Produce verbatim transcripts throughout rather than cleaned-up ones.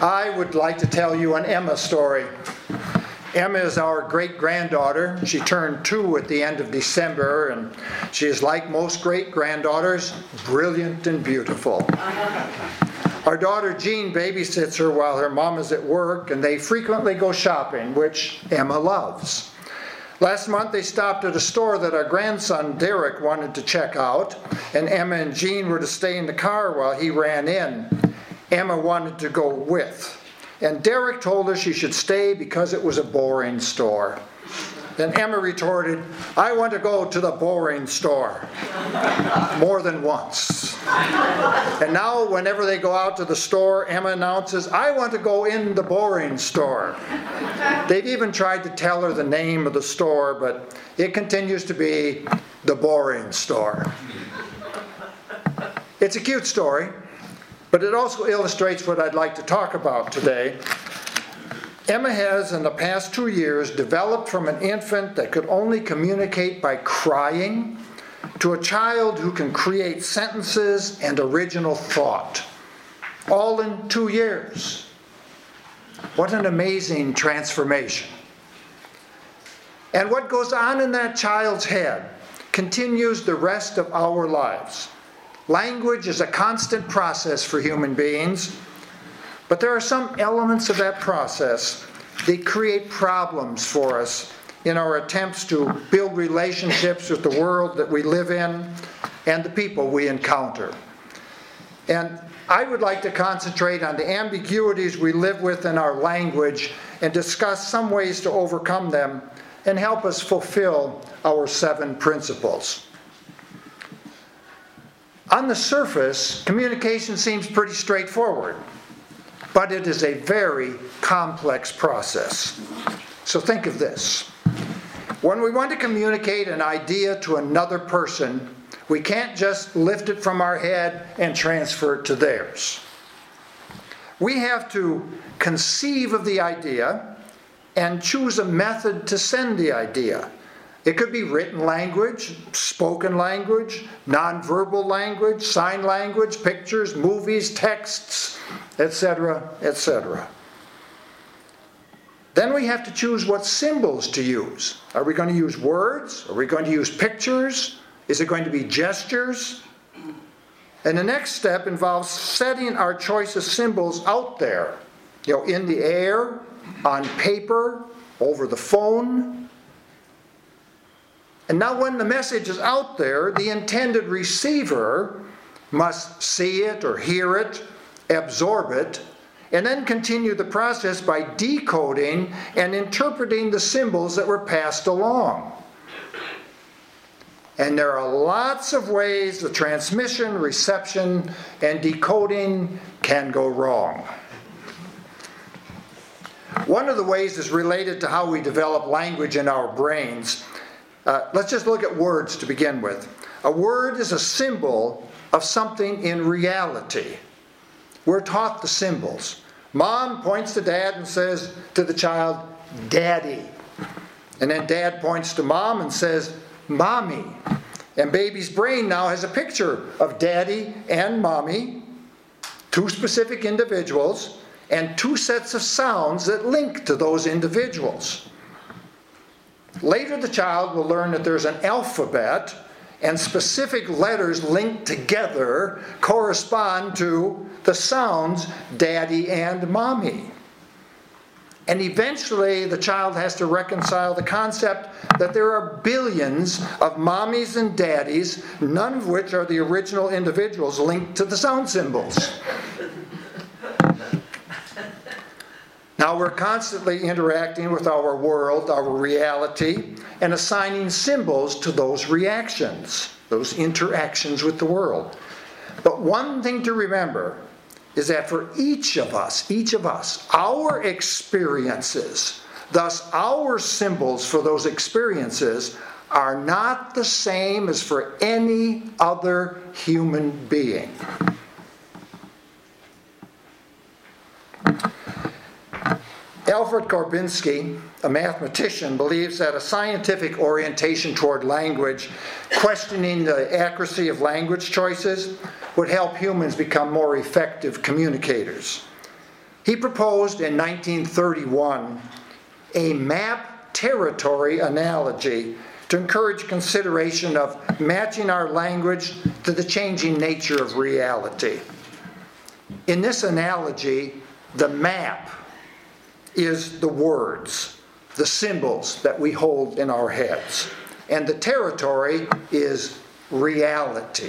I would like to tell you an Emma story. Emma is our great-granddaughter. She turned two at the end of December, and she is, like most great-granddaughters, brilliant and beautiful. Our daughter Jean babysits her while her mom is at work, and they frequently go shopping, which Emma loves. Last month they stopped at a store that our grandson Derek wanted to check out, and Emma and Jean were to stay in the car while he ran in. Emma wanted to go with, and Derek told her she should stay because it was a boring store. Then Emma retorted, "I want to go to the boring store," more than once. And now whenever they go out to the store, Emma announces, "I want to go in the boring store." They've even tried to tell her the name of the store, but it continues to be the boring store. It's a cute story, but it also illustrates what I'd like to talk about today. Emma has, in the past two years, developed from an infant that could only communicate by crying to a child who can create sentences and original thought, all in two years. What an amazing transformation. And what goes on in that child's head continues the rest of our lives. Language is a constant process for human beings, but there are some elements of that process that create problems for us in our attempts to build relationships with the world that we live in and the people we encounter. And I would like to concentrate on the ambiguities we live with in our language and discuss some ways to overcome them and help us fulfill our seven principles. On the surface, communication seems pretty straightforward, but it is a very complex process. So think of this. When we want to communicate an idea to another person, we can't just lift it from our head and transfer it to theirs. We have to conceive of the idea and choose a method to send the idea. It could be written language, spoken language, nonverbal language, sign language, pictures, movies, texts, et cetera, et cetera. Then we have to choose what symbols to use. Are we going to use words? Are we going to use pictures? Is it going to be gestures? And the next step involves setting our choice of symbols out there, you know, in the air, on paper, over the phone. And now when the message is out there, the intended receiver must see it or hear it, absorb it, and then continue the process by decoding and interpreting the symbols that were passed along. And there are lots of ways the transmission, reception, and decoding can go wrong. One of the ways is related to how we develop language in our brains. Uh, let's just look at words to begin with. A word is a symbol of something in reality. We're taught the symbols. Mom points to Dad and says to the child, "Daddy." And then Dad points to Mom and says, "Mommy." And baby's brain now has a picture of Daddy and Mommy, two specific individuals, and two sets of sounds that link to those individuals. Later the child will learn that there's an alphabet, and specific letters linked together correspond to the sounds Daddy and Mommy. And eventually the child has to reconcile the concept that there are billions of mommies and daddies, none of which are the original individuals linked to the sound symbols. Now we're constantly interacting with our world, our reality, and assigning symbols to those reactions, those interactions with the world. But one thing to remember is that for each of us, each of us, our experiences, thus our symbols for those experiences, are not the same as for any other human being. Alfred Korbinski, a mathematician, believes that a scientific orientation toward language, questioning the accuracy of language choices, would help humans become more effective communicators. He proposed in nineteen thirty-one a map territory analogy to encourage consideration of matching our language to the changing nature of reality. In this analogy, the map is the words, the symbols that we hold in our heads, and the territory is reality.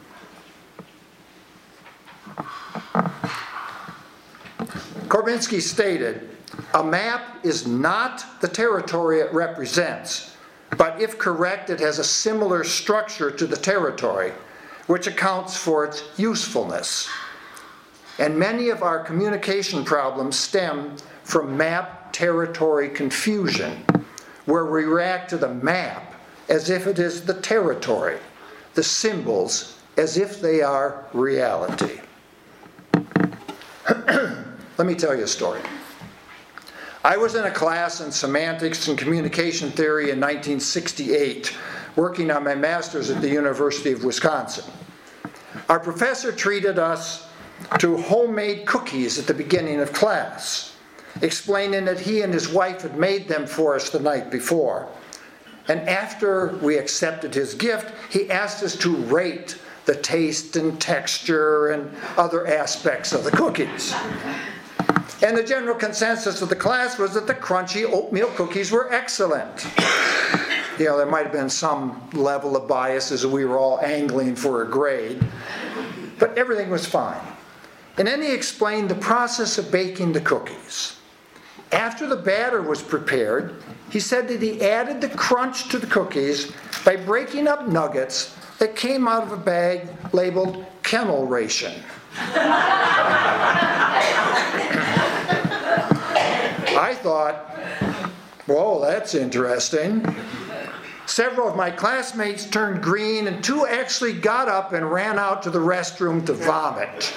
Korbinski stated, "A map is not the territory it represents, but if correct, it has a similar structure to the territory, which accounts for its usefulness." And many of our communication problems stem from map territory confusion, where we react to the map as if it is the territory, the symbols as if they are reality. Let me tell you a story. I was in a class in semantics and communication theory in nineteen sixty-eight, working on my master's at the University of Wisconsin. Our professor treated us to homemade cookies at the beginning of class, explaining that he and his wife had made them for us the night before. And after we accepted his gift, he asked us to rate the taste and texture and other aspects of the cookies. And the general consensus of the class was that the crunchy oatmeal cookies were excellent. You know, there might have been some level of bias as we were all angling for a grade, but everything was fine. And then he explained the process of baking the cookies. After the batter was prepared, he said that he added the crunch to the cookies by breaking up nuggets that came out of a bag labeled kennel ration. I thought, whoa, that's interesting. Several of my classmates turned green, and two actually got up and ran out to the restroom to vomit.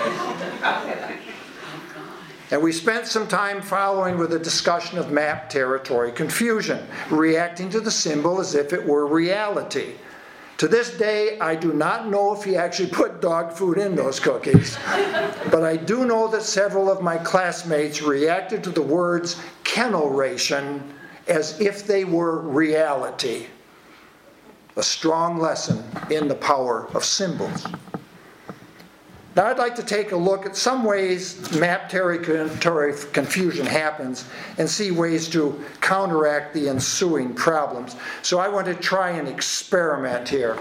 And we spent some time following with a discussion of map territory confusion, reacting to the symbol as if it were reality. To this day, I do not know if he actually put dog food in those cookies, but I do know that several of my classmates reacted to the words kennel ration as if they were reality. A strong lesson in the power of symbols. Now I'd like to take a look at some ways map territory confusion happens and see ways to counteract the ensuing problems. So I want to try an experiment here.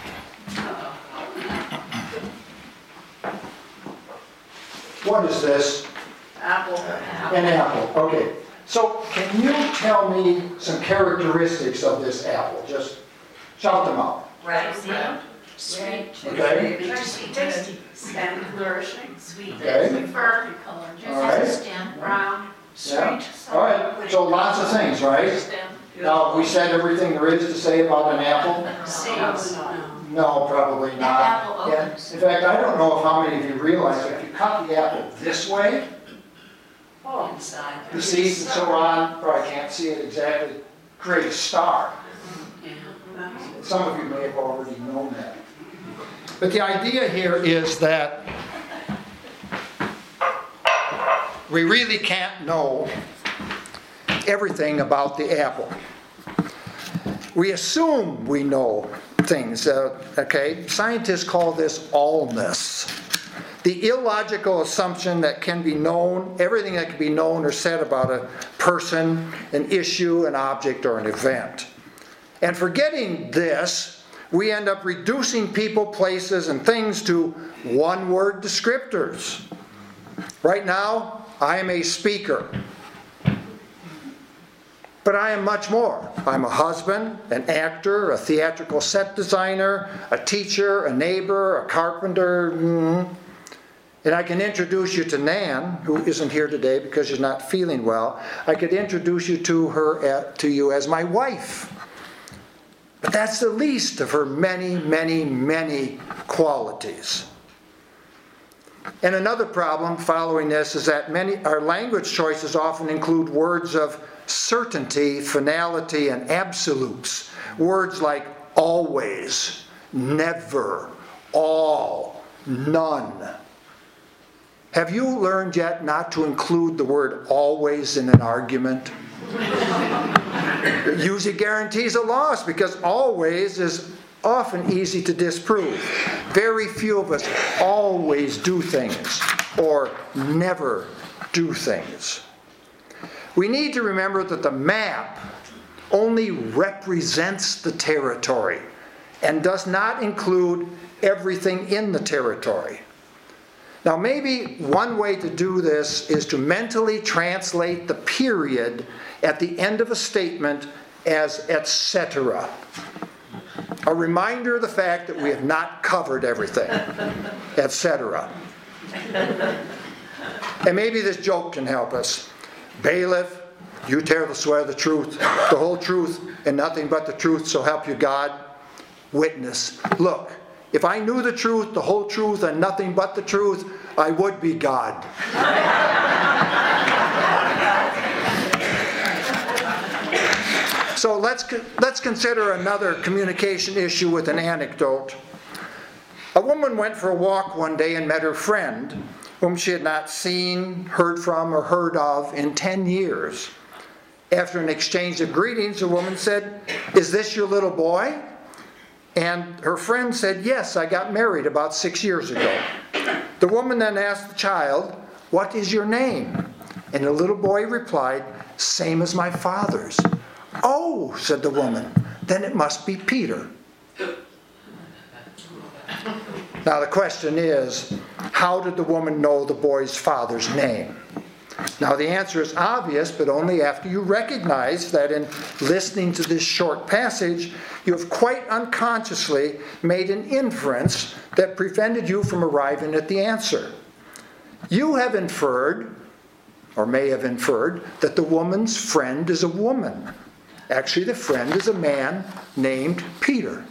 What is this? Apple. An apple. Okay. So can you tell me some characteristics of this apple? Just shout them out. Ripe, sweet, Okay. tasty, and nourishing, sweet, Okay. fur, All right. brown, Yeah. sweet. All right. So lots of things, right? Now, we said everything there is to say about an apple? Seeds. No, probably The not. apple Yeah. opens. In fact, I don't know if how many of you realize if you cut the apple this way, Inside. the seeds and so on, probably can't see it exactly, create a star. Some of you may have already known that. But the idea here is that we really can't know everything about the apple. We assume we know things, uh, okay? Scientists call this allness. The illogical assumption that can be known, everything that can be known or said about a person, an issue, an object, or an event. And forgetting this, we end up reducing people, places, and things to one-word descriptors. Right now, I am a speaker. But I am much more. I'm a husband, an actor, a theatrical set designer, a teacher, a neighbor, a carpenter. Mm. And I can introduce you to Nan, who isn't here today because she's not feeling well. I could introduce you to her, to you as my wife. But that's the least of her many, many, many qualities. And another problem following this is that many our language choices often include words of certainty, finality, and absolutes. Words like always, never, all, none. Have you learned yet not to include the word always in an argument? It usually guarantees a loss because always is often easy to disprove. Very few of us always do things or never do things. We need to remember that the map only represents the territory and does not include everything in the territory. Now, maybe one way to do this is to mentally translate the period at the end of a statement as et cetera. A reminder of the fact that we have not covered everything, et cetera. And maybe this joke can help us. Bailiff, you tear the swear the truth, the whole truth, and nothing but the truth, so help you God. Witness, look, if I knew the truth, the whole truth, and nothing but the truth, I would be God. So let's, let's consider another communication issue with an anecdote. A woman went for a walk one day and met her friend, whom she had not seen, heard from, or heard of in ten years. After an exchange of greetings, the woman said, "Is this your little boy?" And her friend said, "Yes, I got married about six years ago." The woman then asked the child, "What is your name?" And the little boy replied, "Same as my father's." "Oh," said the woman, "then it must be Peter." Now the question is, how did the woman know the boy's father's name? Now the answer is obvious, but only after you recognize that in listening to this short passage, you have quite unconsciously made an inference that prevented you from arriving at the answer. You have inferred, or may have inferred, that the woman's friend is a woman. Actually, the friend is a man named Peter.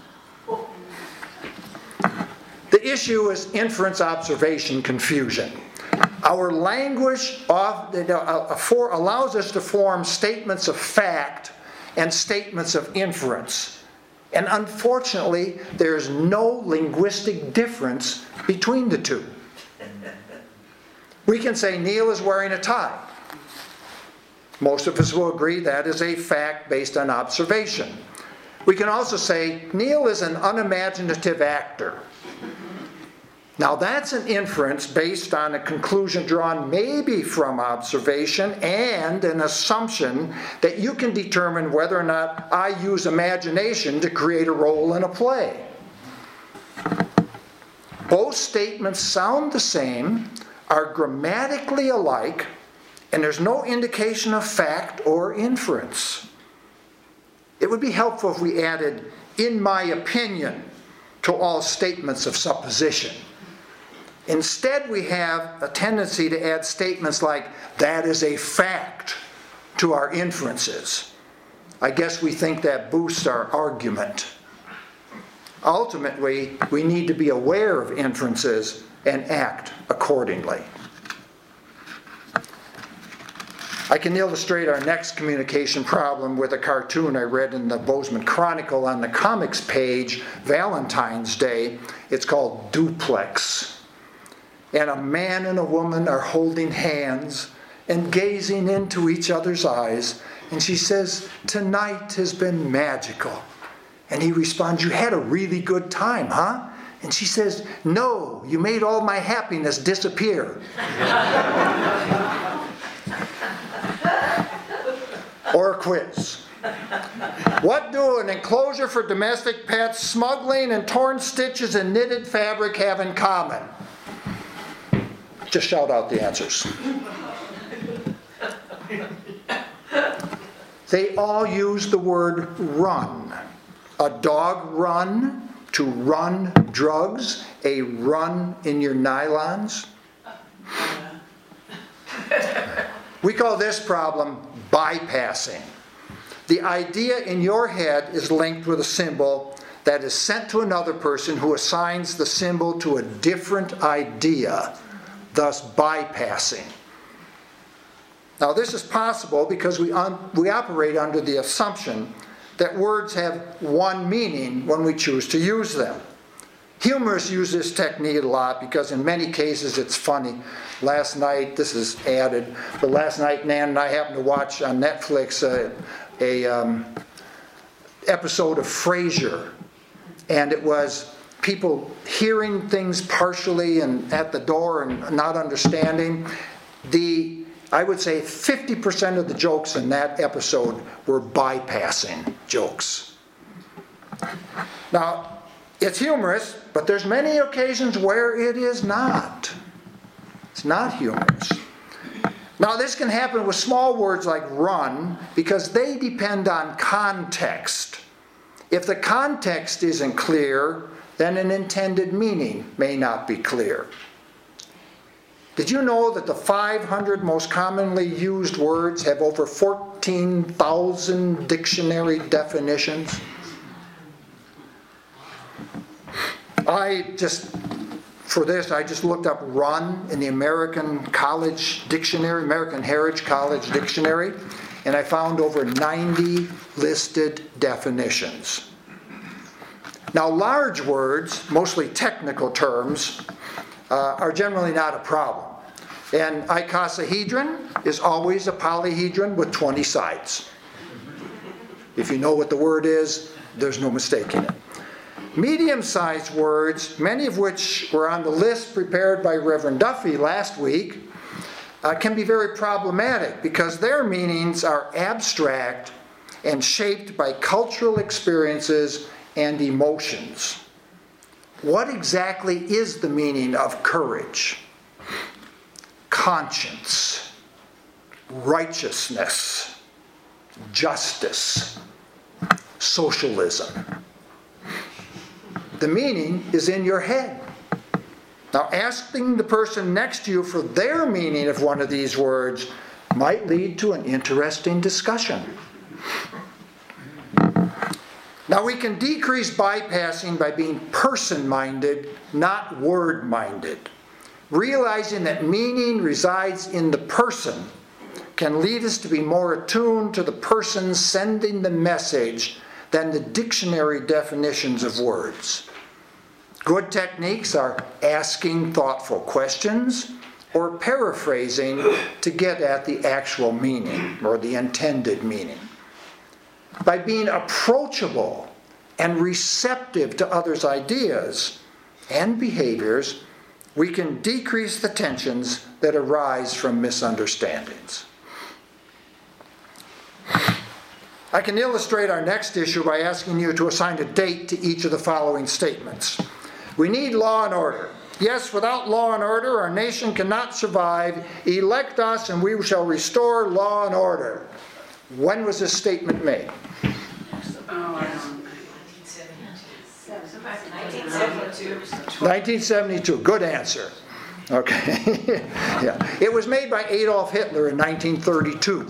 The issue is inference-observation confusion. Our language allows us to form statements of fact and statements of inference. And unfortunately, there's no linguistic difference between the two. We can say Neil is wearing a tie. Most of us will agree that is a fact based on observation. We can also say Neil is an unimaginative actor. Now that's an inference based on a conclusion drawn maybe from observation and an assumption that you can determine whether or not I use imagination to create a role in a play. Both statements sound the same, are grammatically alike, and there's no indication of fact or inference. It would be helpful if we added, "in my opinion," to all statements of supposition. Instead, we have a tendency to add statements like, "that is a fact," to our inferences. I guess we think that boosts our argument. Ultimately, we need to be aware of inferences and act accordingly. I can illustrate our next communication problem with a cartoon I read in the Bozeman Chronicle on the comics page, Valentine's Day. It's called Duplex. And a man and a woman are holding hands and gazing into each other's eyes. And she says, "Tonight has been magical." And he responds, "You had a really good time, huh?" And she says, "No, you made all my happiness disappear." Or a quiz. What do an enclosure for domestic pets, smuggling, and torn stitches in knitted fabric have in common? Just shout out the answers. They all use the word run. A dog run, to run drugs, a run in your nylons. We call this problem bypassing. The idea in your head is linked with a symbol that is sent to another person who assigns the symbol to a different idea, thus bypassing. Now this is possible because we, un- we operate under the assumption that words have one meaning when we choose to use them. Humorists use this technique a lot because in many cases it's funny. Last night, this is added, but last night Nan and I happened to watch on Netflix a, a um, episode of Frasier, and it was people hearing things partially and at the door and not understanding. The I would say fifty percent of the jokes in that episode were bypassing jokes. Now, it's humorous, but there's many occasions where it is not. It's not humorous. Now, this can happen with small words like run because they depend on context. If the context isn't clear, then an intended meaning may not be clear. Did you know that the five hundred most commonly used words have over fourteen thousand dictionary definitions? I just, for this, I just looked up run in the American College Dictionary, American Heritage College Dictionary, and I found over ninety listed definitions. Now, large words, mostly technical terms, uh, are generally not a problem. An icosahedron is always a polyhedron with twenty sides. If you know what the word is, there's no mistaking it. Medium-sized words, many of which were on the list prepared by Reverend Duffy last week, uh, can be very problematic because their meanings are abstract and shaped by cultural experiences and emotions. What exactly is the meaning of courage, conscience, righteousness, justice, socialism? The meaning is in your head. Now, asking the person next to you for their meaning of one of these words might lead to an interesting discussion. Now, we can decrease bypassing by being person-minded, not word-minded. Realizing that meaning resides in the person can lead us to be more attuned to the person sending the message than the dictionary definitions of words. Good techniques are asking thoughtful questions or paraphrasing to get at the actual meaning or the intended meaning. By being approachable and receptive to others' ideas and behaviors, we can decrease the tensions that arise from misunderstandings. I can illustrate our next issue by asking you to assign a date to each of the following statements. We need law and order. Yes, without law and order, our nation cannot survive. Elect us and we shall restore law and order. When was this statement made? nineteen seventy-two. Good answer. Okay. Yeah. It was made by Adolf Hitler in nineteen thirty-two.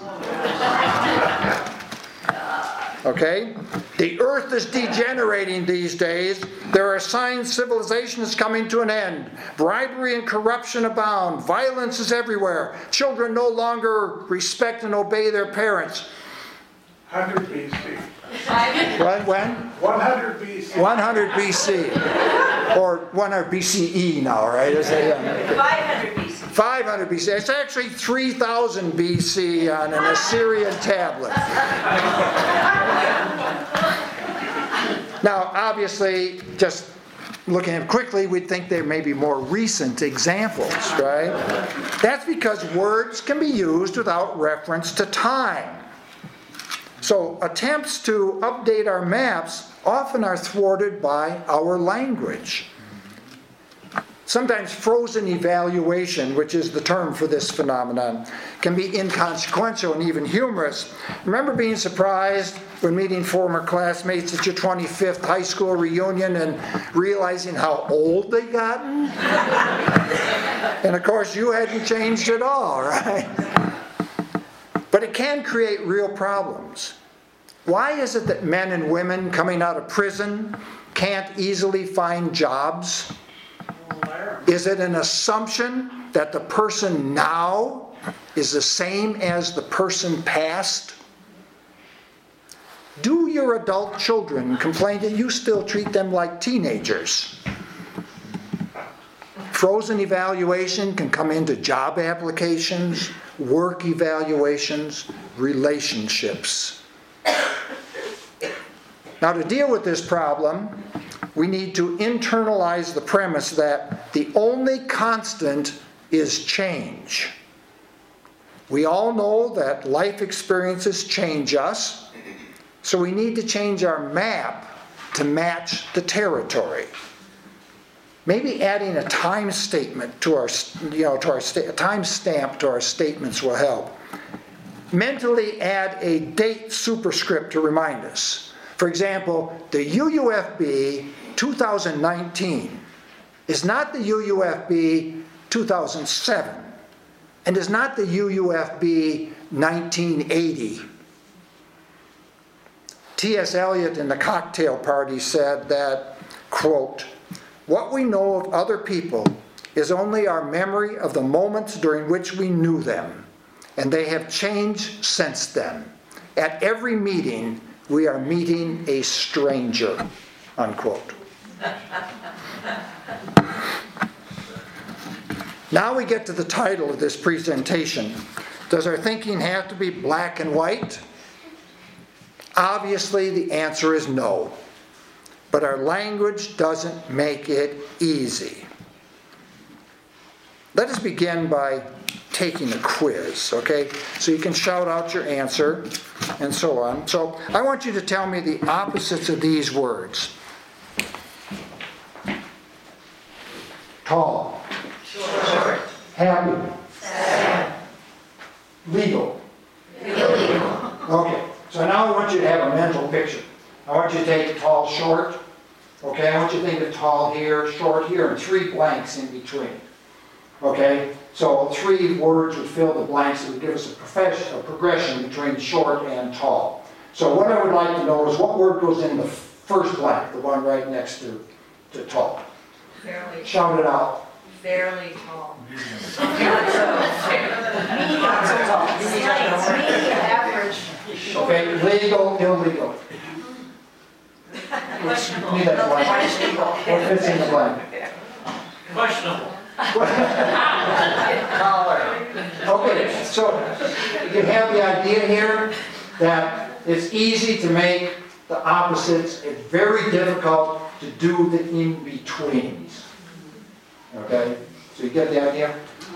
Okay? The earth is degenerating these days. There are signs civilization is coming to an end. Bribery and corruption abound. Violence is everywhere. Children no longer respect and obey their parents. one hundred B C. When? When? one hundred B C. one hundred B C. Or one hundred B C E now, right? Is it, um, five hundred B C. five hundred B C. It's actually three thousand B C on an Assyrian tablet. Now, obviously, just looking at it quickly, we'd think there may be more recent examples, right? That's because words can be used without reference to time. So attempts to update our maps often are thwarted by our language. Sometimes frozen evaluation, which is the term for this phenomenon, can be inconsequential and even humorous. Remember being surprised when meeting former classmates at your twenty-fifth high school reunion and realizing how old they'd gotten? And of course, you hadn't changed at all, right? But it can create real problems. Why is it that men and women coming out of prison can't easily find jobs? Is it an assumption that the person now is the same as the person past? Do your adult children complain that you still treat them like teenagers? Frozen evaluation can come into job applications, work evaluations, relationships. Now, to deal with this problem, we need to internalize the premise that the only constant is change. We all know that life experiences change us, so we need to change our map to match the territory. Maybe adding a time statement to our, you know, to our sta- a time stamp to our statements will help. Mentally add a date superscript to remind us. For example, the U U F B two thousand nineteen is not the U U F B two thousand seven, and is not the U U F B nineteen eighty. T S Eliot in The Cocktail Party said that, quote, "What we know of other people is only our memory of the moments during which we knew them, and they have changed since then. At every meeting, we are meeting a stranger," unquote. Now we get to the title of this presentation. Does our thinking have to be black and white? Obviously, the answer is no. But our language doesn't make it easy. Let us begin by taking a quiz, okay? So you can shout out your answer and so on. So I want you to tell me the opposites of these words. Tall. Short. Happy. Sad. Legal. Illegal. Okay, so now I want you to have a mental picture. I want you to take tall, short. Okay, I want you to think of tall here, short here, and three blanks in between. Okay, so three words would fill the blanks that would give us a, profession, a progression between short and tall. So what I would like to know is what word goes in the first blank, the one right next to, to tall. Fairly. Shout it out. Fairly tall. Not so fair. Not so tall. Average. Okay, legal, illegal. Questionable. Need that blank. Questionable. What fits in the blank? Questionable. Collar. Okay, so you have the idea here that it's easy to make the opposites. It's very difficult to do the in-betweens. Okay, so you get the idea?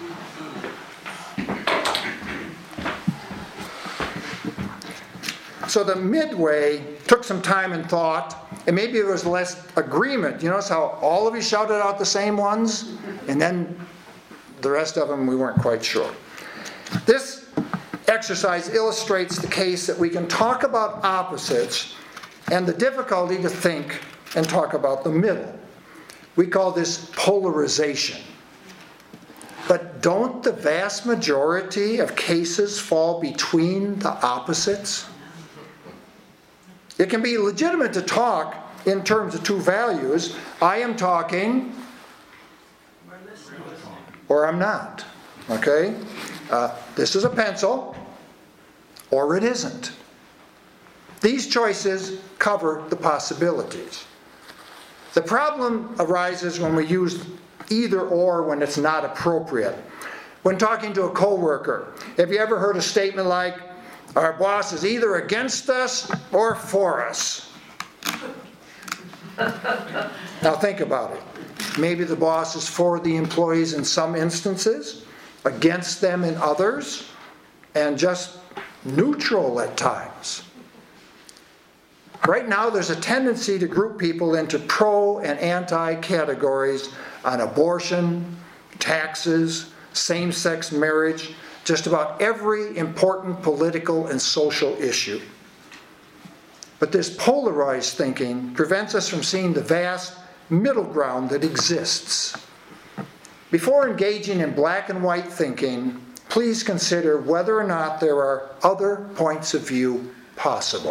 So the midway took some time and thought, and maybe there was less agreement. You notice how all of you shouted out the same ones? And then the rest of them we weren't quite sure. This exercise illustrates the case that we can talk about opposites and the difficulty to think and talk about the middle. We call this polarization. But don't the vast majority of cases fall between the opposites? It can be legitimate to talk in terms of two values. I am talking, or I'm not. Okay? Uh, this is a pencil, or it isn't. These choices cover the possibilities. The problem arises when we use either or when it's not appropriate. When talking to a coworker, have you ever heard a statement like, "Our boss is either against us or for us"? Now think about it. Maybe the boss is for the employees in some instances, against them in others, and just neutral at times. Right now there's a tendency to group people into pro and anti categories on abortion, taxes, same-sex marriage, just about every important political and social issue. But this polarized thinking prevents us from seeing the vast middle ground that exists. Before engaging in black and white thinking, please consider whether or not there are other points of view possible.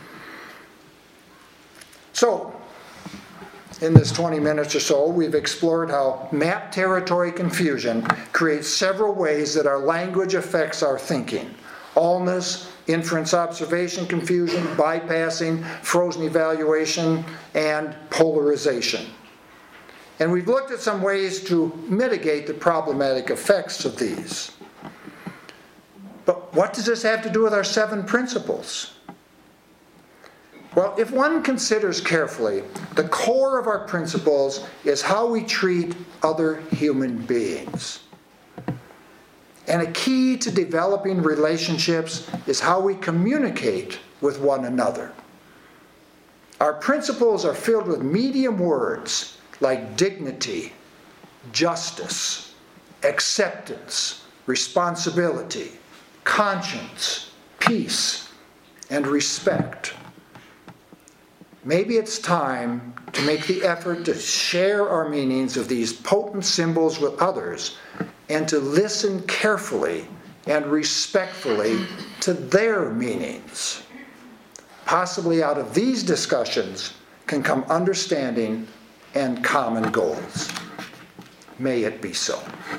So, in this twenty minutes or so, we've explored how map territory confusion creates several ways that our language affects our thinking. Allness, inference observation confusion, bypassing, frozen evaluation, and polarization. And we've looked at some ways to mitigate the problematic effects of these. But what does this have to do with our seven principles? Well, if one considers carefully, the core of our principles is how we treat other human beings. And a key to developing relationships is how we communicate with one another. Our principles are filled with medium words like dignity, justice, acceptance, responsibility, conscience, peace, and respect. Maybe it's time to make the effort to share our meanings of these potent symbols with others and to listen carefully and respectfully to their meanings. Possibly out of these discussions can come understanding and common goals. May it be so.